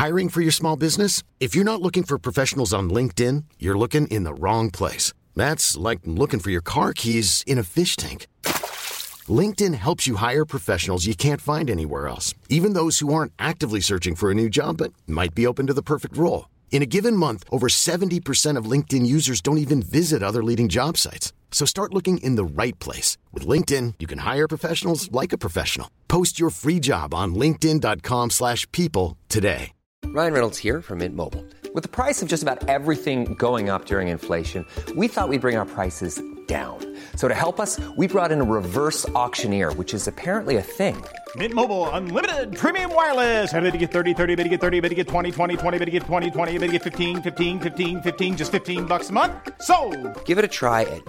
Hiring for your small business? If you're not looking for professionals on LinkedIn, you're looking in the wrong place. That's like looking for your car keys in a fish tank. LinkedIn helps you hire professionals you can't find anywhere else, even those who aren't actively searching for a new job but might be open to the perfect role. In a given month, over 70% of LinkedIn users don't even visit other leading job sites. So start looking in the right place. With LinkedIn, you can hire professionals like a professional. Post your free job on linkedin.com/people today. Ryan Reynolds here from Mint Mobile. With the price of just about everything going up during inflation, we thought we'd bring our prices down. So to help us, we brought in a reverse auctioneer, which is apparently a thing. Mint Mobile Unlimited Premium Wireless. How to get 30, 30, bit to get 30, bit to get 20, 20, 20, bit to get 20, 20, bit to get 15, 15, 15, 15, just $15 a month? Sold! Give it a try at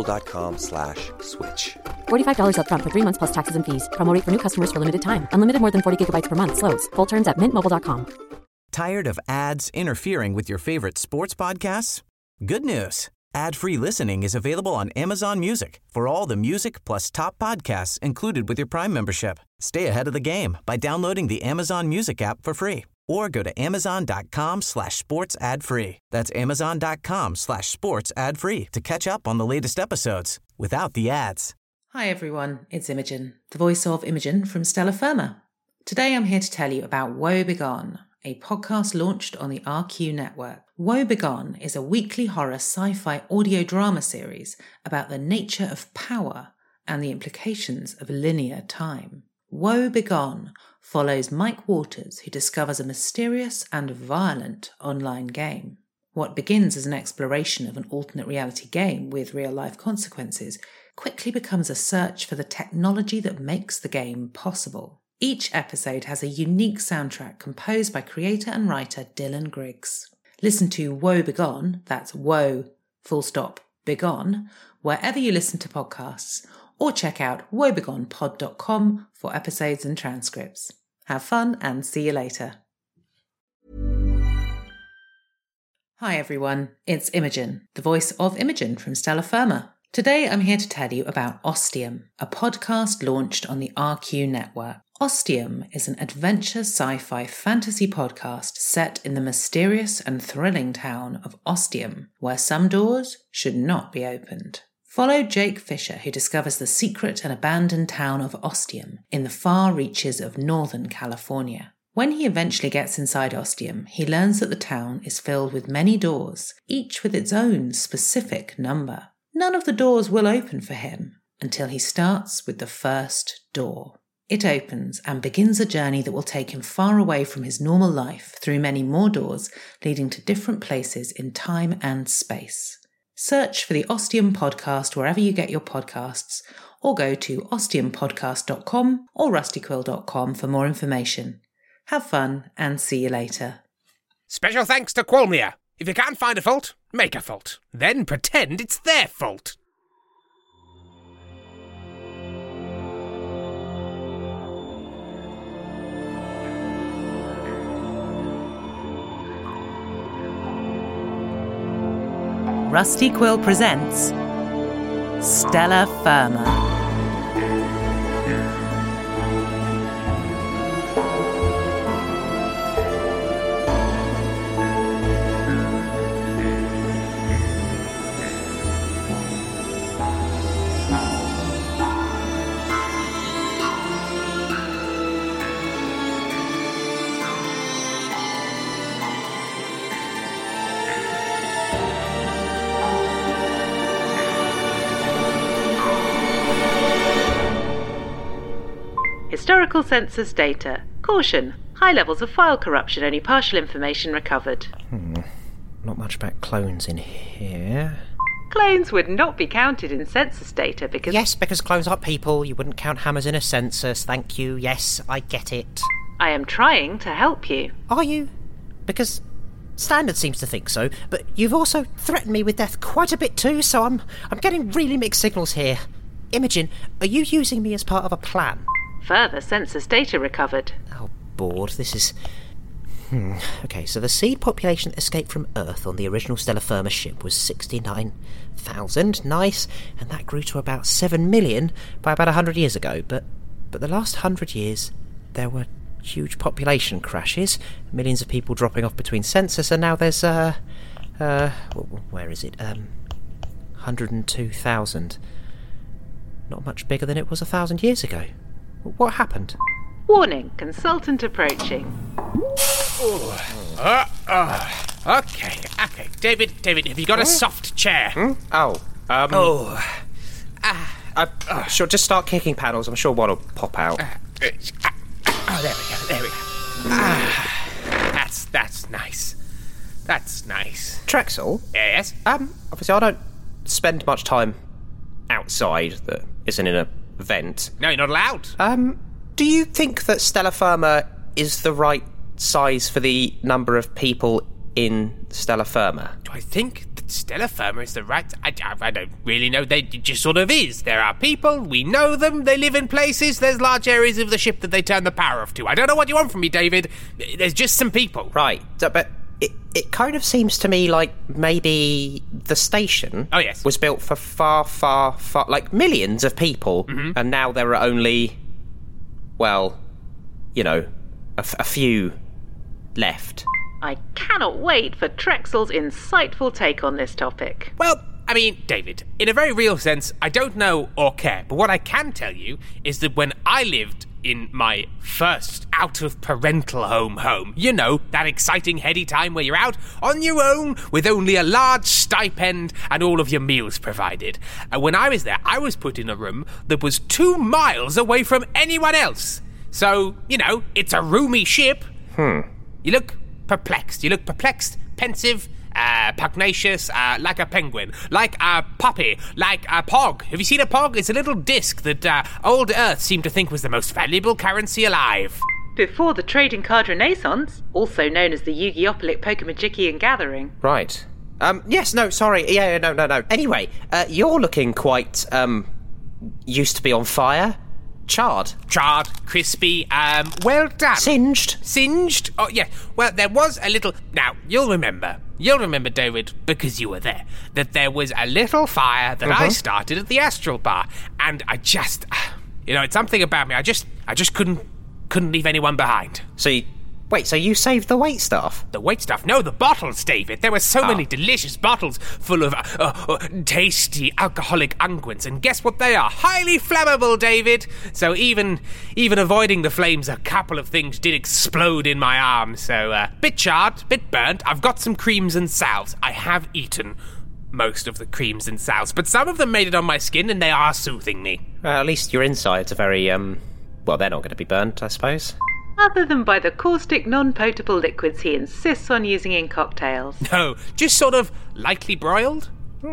mintmobile.com/switch. $45 up front for 3 months plus taxes and fees. Promo rate for new customers for limited time. Unlimited more than 40 gigabytes per month. Slows full terms at mintmobile.com. Tired of ads interfering with your favorite sports podcasts? Good news. Ad-free listening is available on Amazon Music for all the music plus top podcasts included with your Prime membership. Stay ahead of the game by downloading the Amazon Music app for free or go to amazon.com/sports ad free. That's amazon.com/sports ad free to catch up on the latest episodes without the ads. Hi everyone, it's Imogen, the voice of Imogen from Stella Firma. Today I'm here to tell you about Woe Begone, a podcast launched on the RQ network. Woe Begone is a weekly horror sci-fi audio drama series about the nature of power and the implications of linear time. Woe Begone follows Mike Waters, who discovers a mysterious and violent online game. What begins as an exploration of an alternate reality game with real-life consequences quickly becomes a search for the technology that makes the game possible. Each episode has a unique soundtrack composed by creator and writer Dylan Griggs. Listen to Woe Begone, that's Woe, Begone, wherever you listen to podcasts, or check out woebegonepod.com for episodes and transcripts. Have fun and see you later. Hi everyone, it's Imogen, the voice of Imogen from Stella Firma. Today I'm here to tell you about Ostium, a podcast launched on the RQ network. Ostium is an adventure sci-fi fantasy podcast set in the mysterious and thrilling town of Ostium, where some doors should not be opened. Follow Jake Fisher, who discovers the secret and abandoned town of Ostium in the far reaches of Northern California. When he eventually gets inside Ostium, he learns that the town is filled with many doors, each with its own specific number. None of the doors will open for him until he starts with the first door. It opens and begins a journey that will take him far away from his normal life through many more doors leading to different places in time and space. Search for the Ostium podcast wherever you get your podcasts, or go to ostiumpodcast.com or rustyquill.com for more information. Have fun and see you later. Special thanks to Qualmia. If you can't find a fault, make a fault. Then pretend it's their fault. Rusty Quill presents Stella Firma. Historical census data. Caution. High levels of file corruption, only partial information recovered. Not much about clones in here. Clones would not be counted in census data because... Yes, because clones aren't people. You wouldn't count hammers in a census. Thank you. Yes, I get it. I am trying to help you. Are you? Because Standard seems to think so, but you've also threatened me with death quite a bit too, so I'm getting really mixed signals here. Imogen, are you using me as part of a plan? Further census data recovered. Oh, bored. This is... Okay, so the seed population that escaped from Earth on the original Stella Firma ship was 69,000. Nice. And that grew to about 7 million by about 100 years ago. But the last 100 years, there were huge population crashes, millions of people dropping off between census, and now there's, where is it? 102,000. Not much bigger than it was 1,000 years ago. What happened? Warning, consultant approaching. Okay. David, have you got a soft chair? Sure, just start kicking panels. I'm sure one will pop out. There we go. That's nice. That's nice. Trexel? Yes? Obviously I don't spend much time outside that isn't in a vent. No, you're not allowed. Do you think that Stellar Firma is the right size for the number of people in Stellar Firma? Do I think that Stellar Firma is the right... I don't really know. It just sort of is. There are people, we know them, they live in places, there's large areas of the ship that they turn the power off to. I don't know what you want from me, David. There's just some people. Right, but it kind of seems to me like maybe the station was built for far, like millions of people, and now there are only, well, you know, a few left. I cannot wait for Trexel's insightful take on this topic. Well, I mean, David, in a very real sense, I don't know or care, but what I can tell you is that when I lived in my first out-of-parental home, you know, that exciting heady time where you're out on your own with only a large stipend and all of your meals provided. And when I was there, I was put in a room that was 2 miles away from anyone else. So, you know, it's a roomy ship. You look perplexed, pensive, pugnacious, like a penguin, like a puppy, like a pog. Have you seen a pog? It's a little disc that old Earth seemed to think was the most valuable currency alive. Before the trading card renaissance, also known as the Yu-Gi-Opolic Pokemon Gathering. Right. Yes, no, sorry. Yeah, no. Anyway, you're looking quite, used to be on fire. Charred, crispy, well done. Singed? Oh, yeah. Well, there was a little... Now, you'll remember, David, because you were there, that there was a little fire that I started at the Astral Bar, and I just... You know, it's something about me. I just couldn't leave anyone behind. So you saved the waitstaff? The waitstaff? No, the bottles, David. There were so many delicious bottles full of tasty alcoholic unguents, and guess what they are? Highly flammable, David. So even avoiding the flames, a couple of things did explode in my arms. So, bit charred, bit burnt. I've got some creams and salves. I have eaten most of the creams and salves, but some of them made it on my skin, and they are soothing me. At least your insides are very, well, they're not going to be burnt, I suppose. Other than by the caustic, non-potable liquids he insists on using in cocktails. No, just sort of lightly broiled.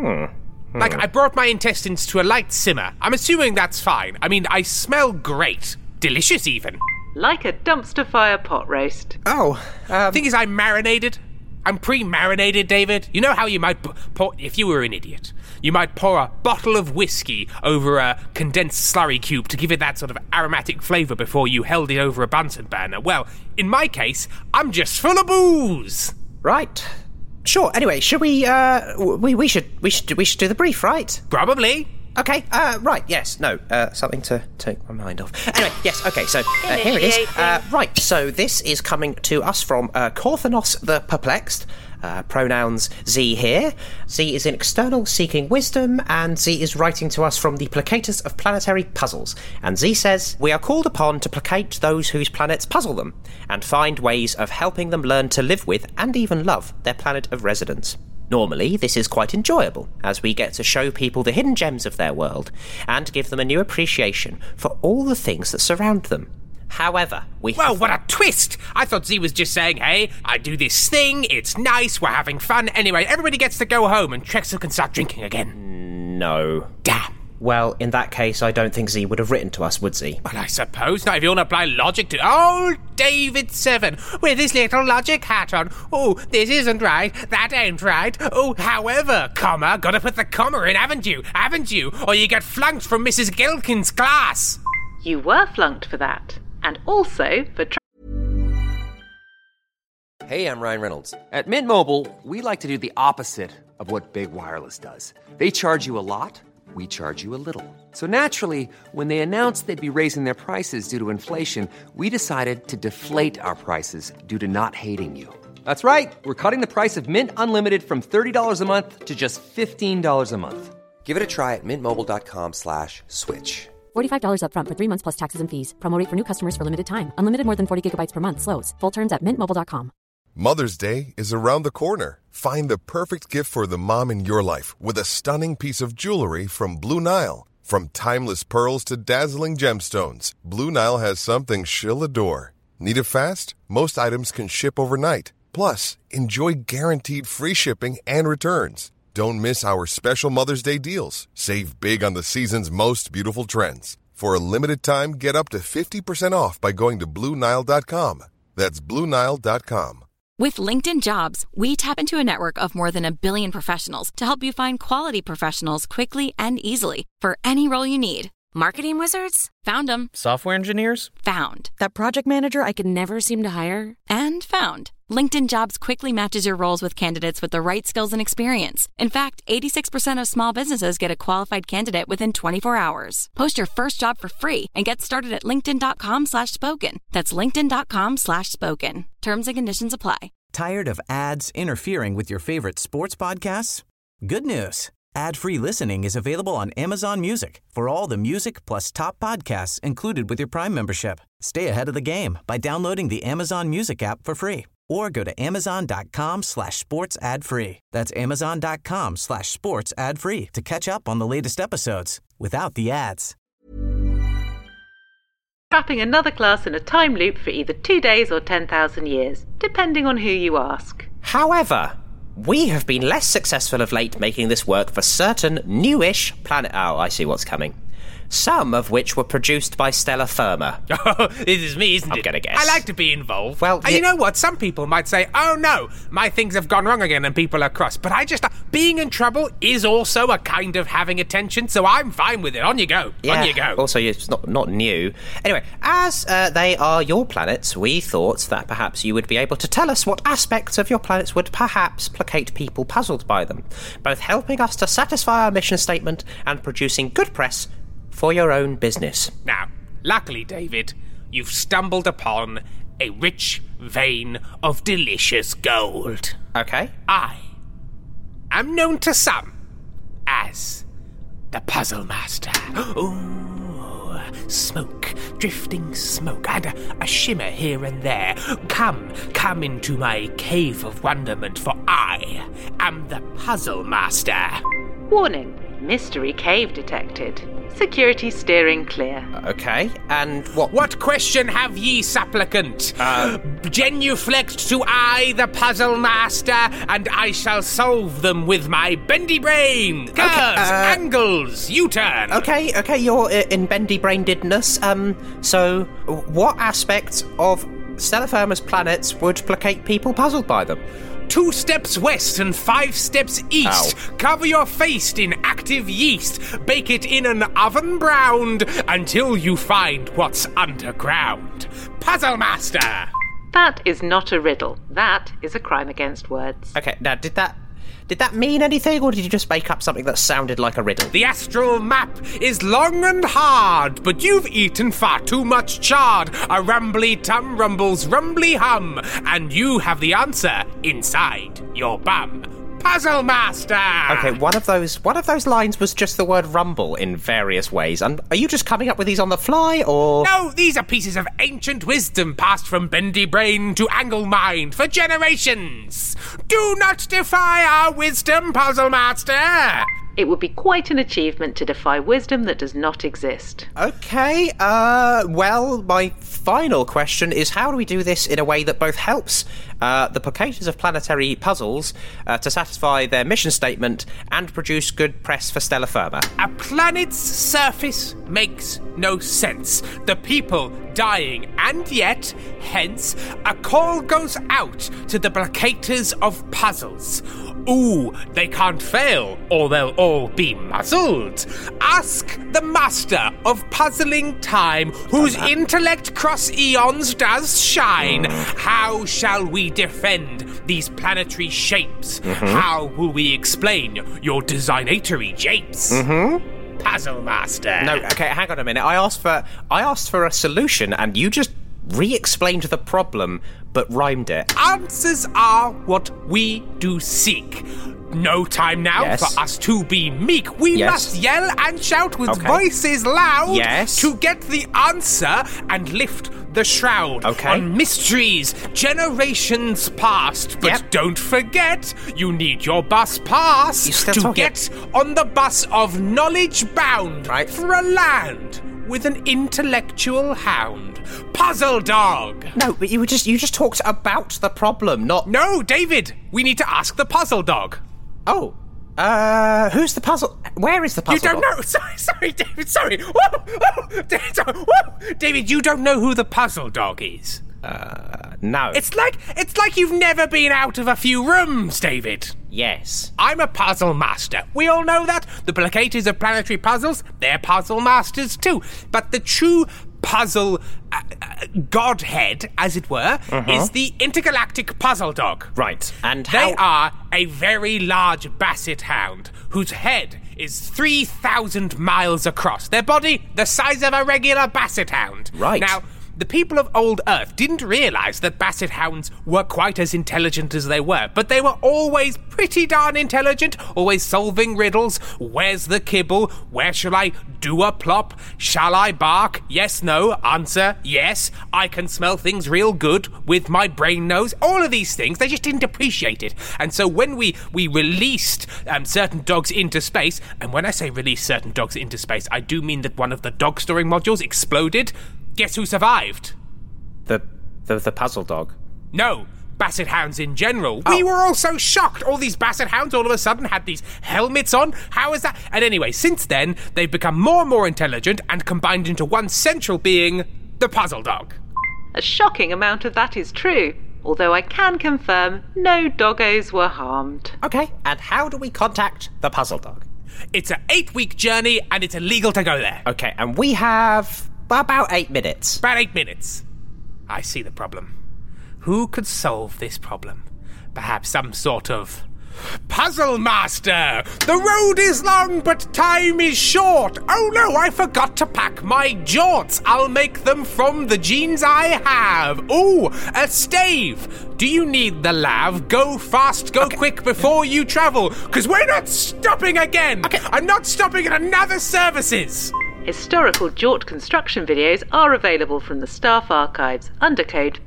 Like, I brought my intestines to a light simmer. I'm assuming that's fine. I mean, I smell great. Delicious, even. Like a dumpster fire pot roast. Thing is, I'm marinated. I'm pre-marinated, David. You know how you might pour... If you were an idiot, you might pour a bottle of whiskey over a condensed slurry cube to give it that sort of aromatic flavour before you held it over a Bunsen burner. Well, in my case, I'm just full of booze. Right. Sure. Anyway, should we should do the brief, right? Probably. Okay, right, yes, no, something to take my mind off. Anyway, yes, okay, so here it is. Right, so this is coming to us from Korthanos the Perplexed. Pronouns Z here. Z is in external seeking wisdom, and Z is writing to us from the Placators of Planetary Puzzles. And Z says, we are called upon to placate those whose planets puzzle them, and find ways of helping them learn to live with, and even love, their planet of residence. Normally, this is quite enjoyable, as we get to show people the hidden gems of their world, and give them a new appreciation for all the things that surround them. However, Well, what a twist! I thought Z was just saying, hey, I do this thing, it's nice, we're having fun. Anyway, everybody gets to go home, and Trexel can start drinking again. No. Damn. Well, in that case, I don't think Z would have written to us, would Z? Well, I suppose not, if you want to apply logic to... Oh, David 7, with his little logic hat on. Oh, this isn't right, that ain't right. Oh, however, comma, gotta put the comma in, haven't you? Or you get flunked from Mrs. Gilkin's class. You were flunked for that. And also for... Hey, I'm Ryan Reynolds. At Mint Mobile, we like to do the opposite of what Big Wireless does. They charge you a lot. we charge you a little. So naturally, when they announced they'd be raising their prices due to inflation, we decided to deflate our prices due to not hating you. That's right. We're cutting the price of Mint Unlimited from $30 a month to just $15 a month. Give it a try at mintmobile.com/switch. $45 up front for 3 months plus taxes and fees. Promo rate for new customers for limited time. Unlimited more than 40 gigabytes per month slows. Full terms at mintmobile.com. Mother's Day is around the corner. Find the perfect gift for the mom in your life with a stunning piece of jewelry from Blue Nile. From timeless pearls to dazzling gemstones, Blue Nile has something she'll adore. Need it fast? Most items can ship overnight. Plus, enjoy guaranteed free shipping and returns. Don't miss our special Mother's Day deals. Save big on the season's most beautiful trends. For a limited time, get up to 50% off by going to BlueNile.com. That's BlueNile.com. With LinkedIn Jobs, we tap into a network of more than 1 billion professionals to help you find quality professionals quickly and easily for any role you need. Marketing wizards? Found them. Software engineers? Found. That project manager I could never seem to hire? And found. LinkedIn Jobs quickly matches your roles with candidates with the right skills and experience. In fact, 86% of small businesses get a qualified candidate within 24 hours. Post your first job for free and get started at linkedin.com/spoken. That's linkedin.com/spoken. Terms and conditions apply. Tired of ads interfering with your favorite sports podcasts? Good news. Ad-free listening is available on Amazon Music for all the music plus top podcasts included with your Prime membership. Stay ahead of the game by downloading the Amazon Music app for free or go to amazon.com/sports ad free. That's amazon.com/sports ad free to catch up on the latest episodes without the ads. Trapping another class in a time loop for either 2 days or 10,000 years, depending on who you ask. However, we have been less successful of late making this work for certain newish planet... Oh, I see what's coming. Some of which were produced by Stellar Firma. Oh, this is me, isn't it? I'm gonna guess. I like to be involved. Well, and you know what? Some people might say, oh no, my things have gone wrong again and people are cross. But being in trouble is also a kind of having attention, so I'm fine with it. On you go. Yeah. On you go. Also, it's not new. Anyway, as they are your planets, we thought that perhaps you would be able to tell us what aspects of your planets would perhaps placate people puzzled by them, both helping us to satisfy our mission statement and producing good press for your own business. Now, luckily, David, you've stumbled upon a rich vein of delicious gold. Okay. I am known to some as the Puzzle Master. Ooh, smoke, drifting smoke, and a shimmer here and there. Come into my cave of wonderment, for I am the Puzzle Master. Warning, mystery cave detected. Security steering clear. Okay, and what... What question have ye, supplicant? Genuflect to I, the Puzzle Master, and I shall solve them with my bendy brain. Curves, angles, U-turn. Okay, you're in bendy-brainedness. So, what aspects of Stellar Firma's planets would placate people puzzled by them? 2 steps west and 5 steps east. Ow. Cover your face in active yeast. Bake it in an oven browned until you find what's underground. Puzzle Master! That is not a riddle. That is a crime against words. Okay, now, did that mean anything, or did you just make up something that sounded like a riddle? The astral map is long and hard, but you've eaten far too much chard. A rumbly tum rumbles rumbly hum, and you have the answer inside your bum. Puzzle Master! Okay, one of those lines was just the word rumble in various ways. And are you just coming up with these on the fly, or...? No, these are pieces of ancient wisdom passed from bendy brain to angle mind for generations. Do not defy our wisdom, Puzzle Master! It would be quite an achievement to defy wisdom that does not exist. Okay, well, my final question is, how do we do this in a way that both helps the placators of planetary puzzles to satisfy their mission statement and produce good press for Stellar Firma? A planet's surface makes no sense. The people dying, and yet, hence, a call goes out to the placators of puzzles. Ooh, they can't fail, or they'll all be muzzled. Ask the master of puzzling time, whose intellect cross eons does shine. How shall we defend these planetary shapes? How will we explain your designatory japes? Puzzle Master. No, okay, hang on a minute. I asked for a solution, and you just re-explained the problem, but rhymed it. Answers are what we do seek. No time now for us to be meek. We must yell and shout with voices loud to get the answer and lift the shroud on mysteries generations past. But don't forget, you need your bus pass to get on the bus of knowledge bound for a land with an intellectual hound. Puzzle Dog! No, but you just talked about the problem, not... No, David! We need to ask the Puzzle Dog. Oh. Who's the puzzle... Where is the puzzle dog? You don't know... Sorry, David, sorry. Whoa. David, you don't know who the Puzzle Dog is? No. It's like you've never been out of a few rooms, David. Yes. I'm a puzzle master. We all know that. The Placators of Planetary Puzzles, they're puzzle masters too. But the true puzzle godhead, as it were, is the Intergalactic Puzzle Dog. Right. And they are a very large basset hound whose head is 3,000 miles across. Their body, the size of a regular basset hound. Right. Now, the people of Old Earth didn't realise that basset hounds were quite as intelligent as they were, but they were always pretty darn intelligent, always solving riddles. Where's the kibble? Where shall I do a plop? Shall I bark? Yes, no. Answer, yes. I can smell things real good with my brain nose. All of these things, they just didn't appreciate it. And so when we released certain dogs into space, and when I say release certain dogs into space, I do mean that one of the dog storing modules exploded. Guess who survived? The Puzzle Dog. No, basset hounds in general. We were all so shocked. All these basset hounds all of a sudden had these helmets on. How is that? And anyway, since then, they've become more and more intelligent and combined into one central being, the Puzzle Dog. A shocking amount of that is true, although I can confirm no doggos were harmed. Okay, and how do we contact the Puzzle Dog? It's an 8-week journey and it's illegal to go there. Okay, and we have... about 8 minutes. About 8 minutes. I see the problem. Who could solve this problem? Perhaps some sort of puzzle master! The road is long, but time is short! Oh no, I forgot to pack my jorts! I'll make them from the jeans I have! Ooh, a stave! Do you need the lav? Go fast, go quick before you travel, because we're not stopping again! I'm not stopping at another services! Historical Jort construction videos are available from the staff archives under code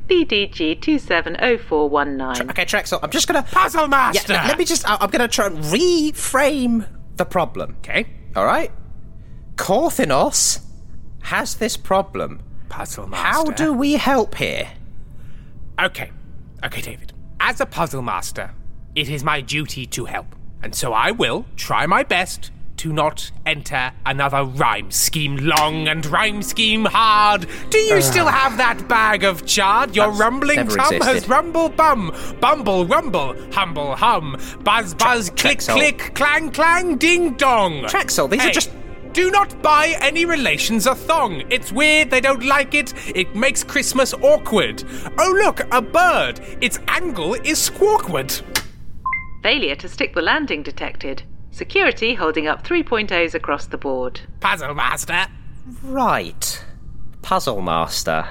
BDG270419. Okay, Trexel, I'm just going to... Puzzle Master! Yeah, let me just... I'm going to try and reframe the problem. Okay. All right? Korthinos has this problem. Puzzle Master. How do we help here? Okay, David. As a Puzzle Master, it is my duty to help. And so I will try my best to not enter another rhyme scheme long and rhyme scheme hard. Do you still have that bag of chard? Your rumbling tum has rumble bum, bumble rumble, humble hum, buzz buzz, click click, clang clang, ding dong. Trexel, these are just... Do not buy any relations a thong. It's weird, they don't like it. It makes Christmas awkward. Oh look, a bird. Its angle is squawkward. Failure to stick the landing detected. Security holding up 3.0s across the board. Puzzle Master. Right. Puzzle Master.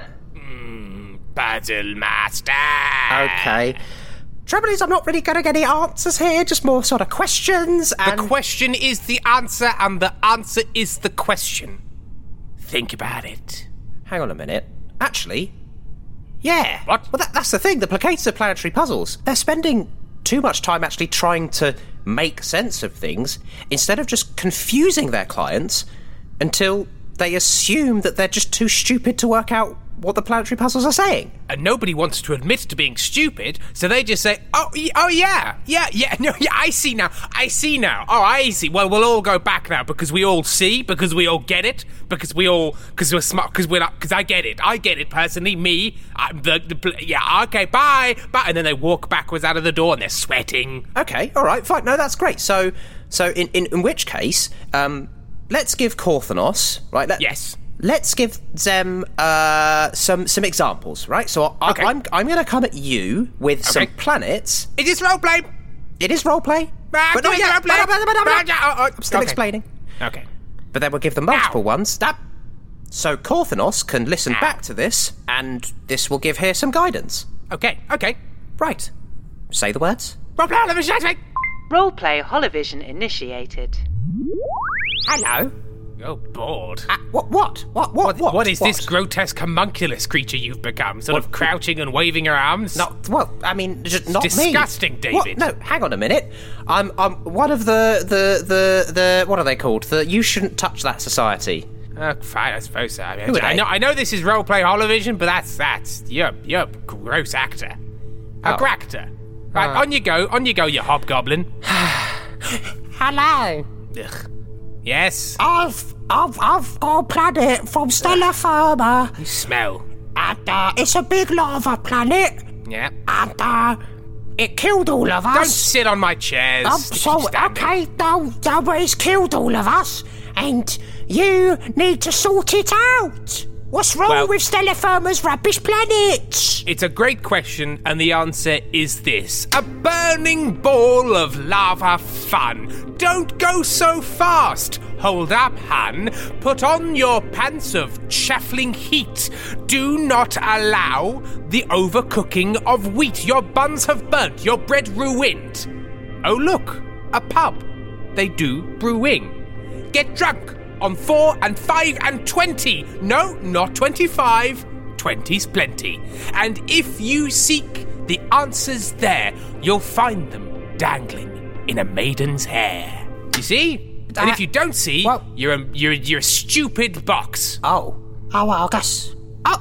Puzzle Master. Okay. Trouble is, I'm not really going to get any answers here, just more sort of questions and... The question is the answer, and the answer is the question. Think about it. Hang on a minute. Actually, yeah. What? Well, that's the thing. The Placators of Planetary Puzzles, they're spending too much time actually trying to make sense of things instead of just confusing their clients until they assume that they're just too stupid to work out what the planetary puzzles are saying. And nobody wants to admit to being stupid, so they just say, I see now, I see. Well, we'll all go back now because we all see, because we all get it, because we're smart, because I get it personally, me, okay, bye, and then they walk backwards out of the door and they're sweating. Okay, all right, fine, no, that's great. So in which case, let's give Korthinos, right? Yes. Let's give them some examples, right? So I'm going to come at you with some planets. Is this roleplay? It is roleplay. But not yet. I'm still explaining. Okay. but then we'll give them multiple ones. So Korthanos can listen back to this, and this will give her some guidance. Okay. Right. Say the words. Roleplay Holovision initiated. Hello. Oh, bored. What is this grotesque homunculus creature you've become? Sort of crouching and waving her arms? Just not disgusting, me. David. What? No, hang on a minute. I'm one of the what are they called? The You Shouldn't Touch That Society. Fine, I suppose so. Who are they? I know this is roleplay Holovision, but that's you're a gross actor. A gractor. Right, on you go, you hobgoblin. Hello. Ugh. Yes? I've got a planet from Stellar Firma. You smell. And it's a big lava planet. Yeah. And it killed all of us. Don't sit on my chairs. I'm sorry. Okay, no, but it's killed all of us. And you need to sort it out. What's wrong with Stellar Firma's rubbish planet? It's a great question, and the answer is this. A burning ball of lava fun. Don't go so fast. Hold up, Han. Put on your pants of chaffling heat. Do not allow the overcooking of wheat. Your buns have burnt, your bread ruined. Oh, look, a pub. They do brewing. Get drunk. On 4 and 5 and 20. No, not 25. 20's plenty. And if you seek the answers there, you'll find them dangling in a maiden's hair. You see? And if you don't see, you're a stupid box. I guess.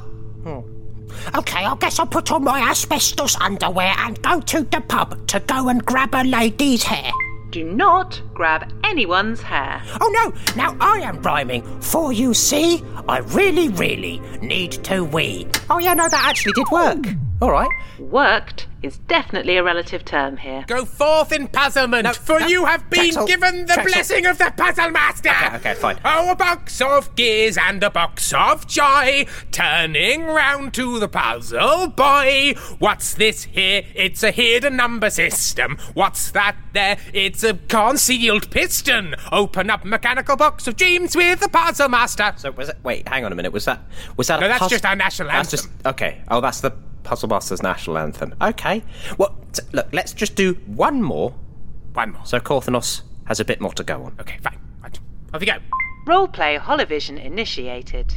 Okay, I guess I'll put on my asbestos underwear and go to the pub to go and grab a lady's hair. Do not grab anyone's hair. Oh no, now I am rhyming. For you see, I really, really need to wee. Oh yeah, no, that actually did work. All right. Worked is definitely a relative term here. Go forth in puzzlement, for you have been given the blessing of the puzzle master. Okay, fine. Oh, a box of gears and a box of joy, turning round to the puzzle boy. What's this here? It's a hidden number system. What's that there? It's a concealed piston. Open up mechanical box of dreams with the puzzle master. So was it? Wait, hang on a minute. Was that? No, that's just our national anthem. That's just okay. Oh, that's the Puzzle Master's national anthem. Okay. Well, look, let's just do one more. One more. So Korthanos has a bit more to go on. Okay, fine. Right. Off you go. Roleplay Holovision initiated.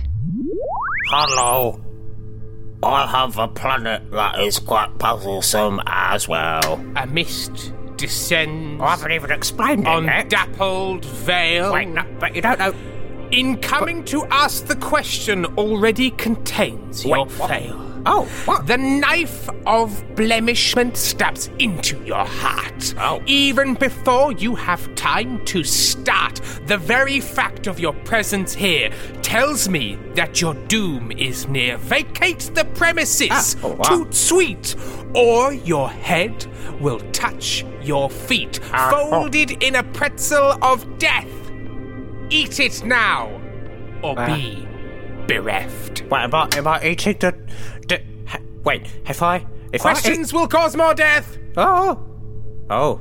Hello. I have a planet that is quite puzzlesome as well. A mist descends. I haven't even explained it on yet. Dappled Vale. Wait, no, but you don't know. In coming to ask the question already contains your fail. Oh, what? The knife of blemishment stabs into your heart. Oh. Even before you have time to start, the very fact of your presence here tells me that your doom is near. Vacate the premises, toot sweet, or your head will touch your feet, folded in a pretzel of death. Eat it now, or be bereft. Wait, am I eating the wait, Questions will cause more death. Well,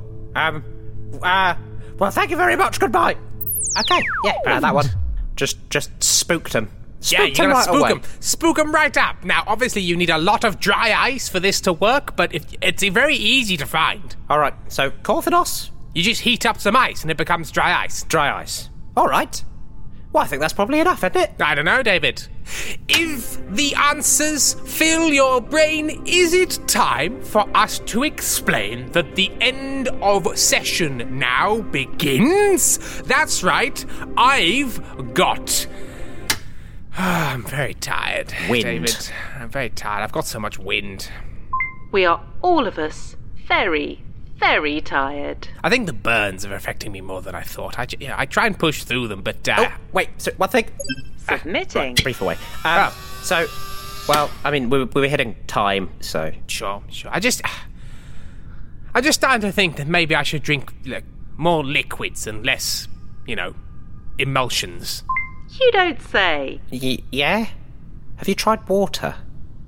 thank you very much. Goodbye. Okay, yeah, that one. Just spooked him. Yeah, you gotta spook him. Spook him right up. Now, obviously, you need a lot of dry ice for this to work, but it's very easy to find. All right, so Korthanos, you just heat up some ice and it becomes dry ice. Dry ice. All right. Well, I think that's probably enough, isn't it? I don't know, David. If the answers fill your brain, is it time for us to explain that the end of session now begins? That's right. I've got... I'm very tired, wind. David. I'm very tired. I've got so much wind. We are all of us very, very tired. I think the burns are affecting me more than I thought. I try and push through them, but... wait, so one thing... Submitting. Right, brief away. So, well, I mean, we were hitting time, so... Sure. I just started to think that maybe I should drink more liquids and less, emulsions. You don't say. Yeah? Have you tried water?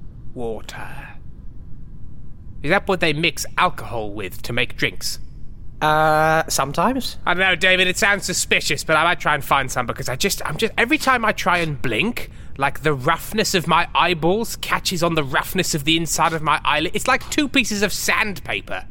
Water. Is that what they mix alcohol with to make drinks? Sometimes. I don't know, David, it sounds suspicious, but I might try and find some because I'm just, every time I try and blink, like the roughness of my eyeballs catches on the roughness of the inside of my eyelid. It's like 2 pieces of sandpaper.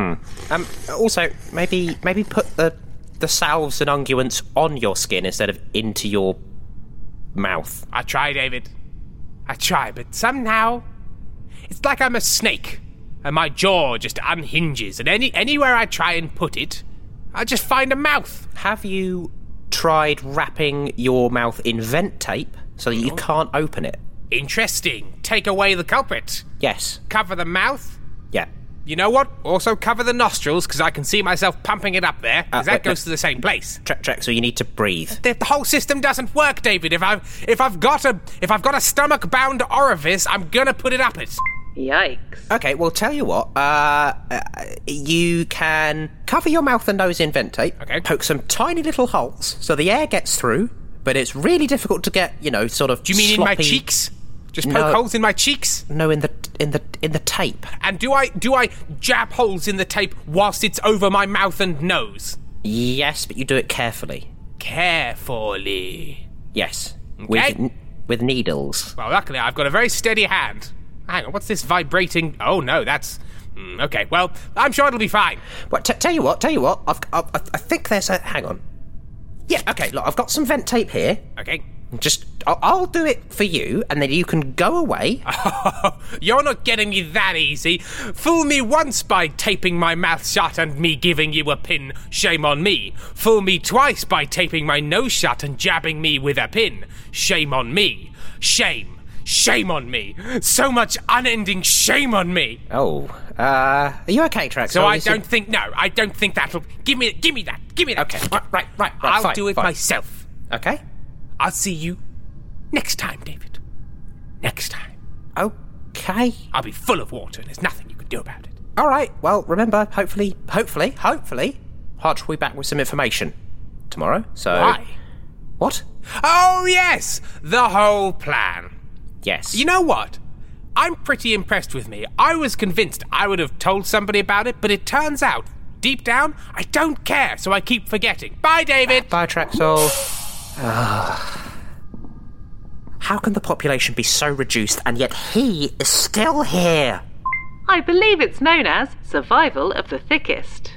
Also, maybe put the salves and unguents on your skin instead of into your mouth. I try, David. I try, but somehow it's like I'm a snake and my jaw just unhinges, and anywhere I try and put it, I just find a mouth. Have you tried wrapping your mouth in vent tape so that you can't open it? Interesting. Take away the culprit. Yes. Cover the mouth. Yeah. You know what? Also cover the nostrils, because I can see myself pumping it up there, because that goes to the same place. Trek, so you need to breathe. The whole system doesn't work, David. If I've got a stomach-bound orifice, I'm gonna put it up it. Yikes. Okay, well, tell you what. You can cover your mouth and nose in vent tape. Okay. Poke some tiny little holes so the air gets through, but it's really difficult to get, sort of. Do you mean sloppy... in my cheeks? Just poke holes in my cheeks? No, in the tape. And do I jab holes in the tape whilst it's over my mouth and nose? Yes, but you do it carefully. Carefully. Yes. Okay. With needles. Well, luckily I've got a very steady hand. Hang on, what's this vibrating? Oh no, that's okay. Well, I'm sure it'll be fine. Well, tell you what. I think there's a. Hang on. Yeah. Okay. Look, I've got some vent tape here. Okay. Just, I'll do it for you, and then you can go away. Oh, you're not getting me that easy. Fool me once by taping my mouth shut and me giving you a pin. Shame on me. Fool me twice by taping my nose shut and jabbing me with a pin. Shame on me. Shame on me. So much unending shame on me. Oh, are you okay, Trek? So I don't think that'll... Give me that. Okay, right, I'll fine, do it fine. myself. Okay. I'll see you next time, David. Next time. Okay. I'll be full of water and there's nothing you can do about it. All right, well, remember, hopefully, Hodge will be back with some information tomorrow, so... Why? What? Oh, yes! The whole plan. Yes. You know what? I'm pretty impressed with me. I was convinced I would have told somebody about it, but it turns out, deep down, I don't care, so I keep forgetting. Bye, David! Bye, Trexel. How can the population be so reduced and yet he is still here? I believe it's known as survival of the thickest.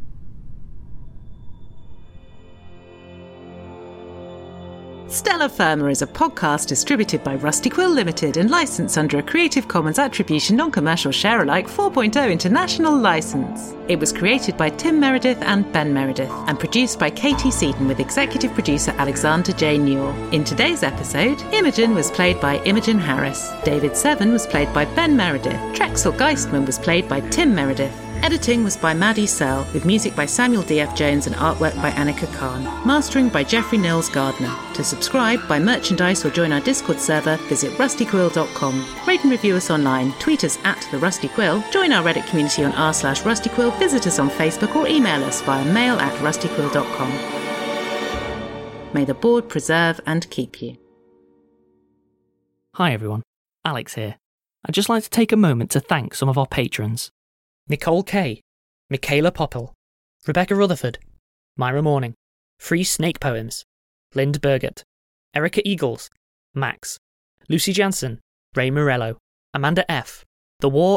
Stellar Firma is a podcast distributed by Rusty Quill Limited and licensed under a Creative Commons Attribution Non-Commercial Share-alike 4.0 international license. It was created by Tim Meredith and Ben Meredith and produced by Katie Seaton with executive producer Alexander J. Newell. In today's episode, Imogen was played by Imogen Harris, David Seven was played by Ben Meredith, Trexel Geistman was played by Tim Meredith. Editing was by Maddie Sell, with music by Samuel D.F. Jones and artwork by Annika Khan. Mastering by Jeffrey Nils Gardner. To subscribe, buy merchandise or join our Discord server, visit rustyquill.com. Rate and review us online, tweet us at The Rusty Quill, join our Reddit community on r/rustyquill, visit us on Facebook or email us via mail@rustyquill.com. May the board preserve and keep you. Hi everyone, Alex here. I'd just like to take a moment to thank some of our patrons. Nicole Kay, Michaela Poppel, Rebecca Rutherford, Myra Morning, Free Snake Poems, Lind Burgett, Erica Eagles, Max, Lucy Jansen, Ray Morello, Amanda F., The War...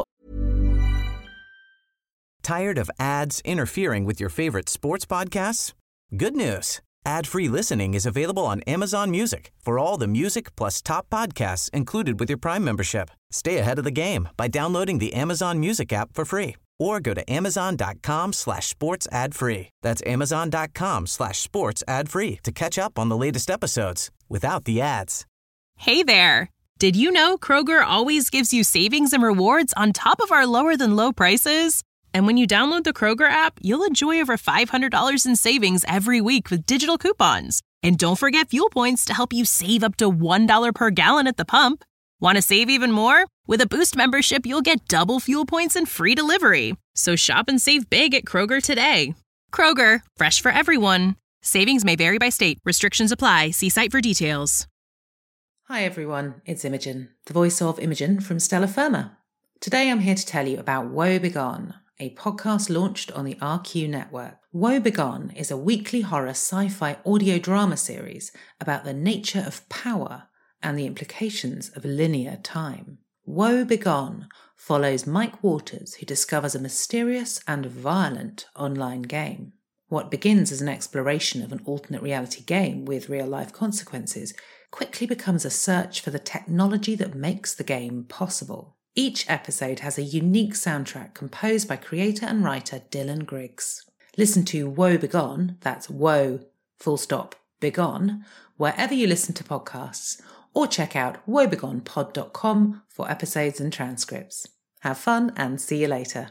Tired of ads interfering with your favorite sports podcasts? Good news. Ad-free listening is available on Amazon Music for all the music plus top podcasts included with your Prime membership. Stay ahead of the game by downloading the Amazon Music app for free or go to amazon.com/sports ad free. That's amazon.com/sports ad free to catch up on the latest episodes without the ads. Hey there. Did you know Kroger always gives you savings and rewards on top of our lower than low prices? And when you download the Kroger app, you'll enjoy over $500 in savings every week with digital coupons. And don't forget fuel points to help you save up to $1 per gallon at the pump. Want to save even more? With a Boost membership, you'll get double fuel points and free delivery. So shop and save big at Kroger today. Kroger, fresh for everyone. Savings may vary by state. Restrictions apply. See site for details. Hi everyone, it's Imogen, the voice of Imogen from Stellar Firma. Today I'm here to tell you about Woe Begone, a podcast launched on the RQ network. Woe Begone is a weekly horror sci-fi audio drama series about the nature of power and the implications of linear time. Woe Begone follows Mike Waters, who discovers a mysterious and violent online game. What begins as an exploration of an alternate reality game with real-life consequences quickly becomes a search for the technology that makes the game possible. Each episode has a unique soundtrack composed by creator and writer Dylan Griggs. Listen to Woe Begone, that's Woe, Begone, wherever you listen to podcasts, or check out woebegonepod.com for episodes and transcripts. Have fun and see you later.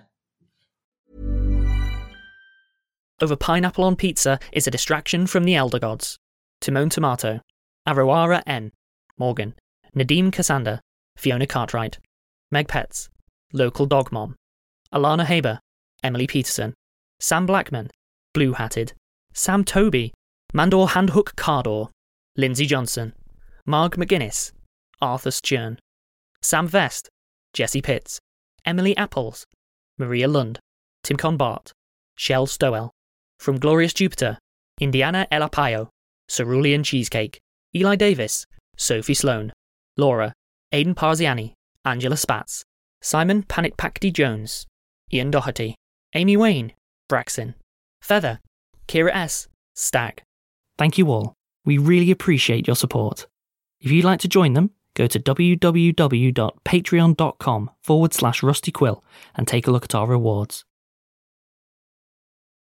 Over pineapple on pizza is a distraction from the elder gods. Timon Tomato, Arawara N, Morgan, Nadim Cassander, Fiona Cartwright, Meg Petz, Local Dog Mom, Alana Haber, Emily Peterson, Sam Blackman, Blue Hatted, Sam Toby, Mandor Handhook Cardor, Lindsay Johnson, Marg McGuinness, Arthur Stjern, Sam Vest, Jesse Pitts, Emily Apples, Maria Lund, Tim Conbart, Shell Stowell, From Glorious Jupiter, Indiana Elapayo, Cerulean Cheesecake, Eli Davis, Sophie Sloan, Laura, Aidan Parziani, Angela Spatz, Simon Panikpakdi Jones, Ian Doherty, Amy Wayne, Braxton, Feather, Kira S, Stag. Thank you all. We really appreciate your support. If you'd like to join them, go to www.patreon.com/rustyquill and take a look at our rewards.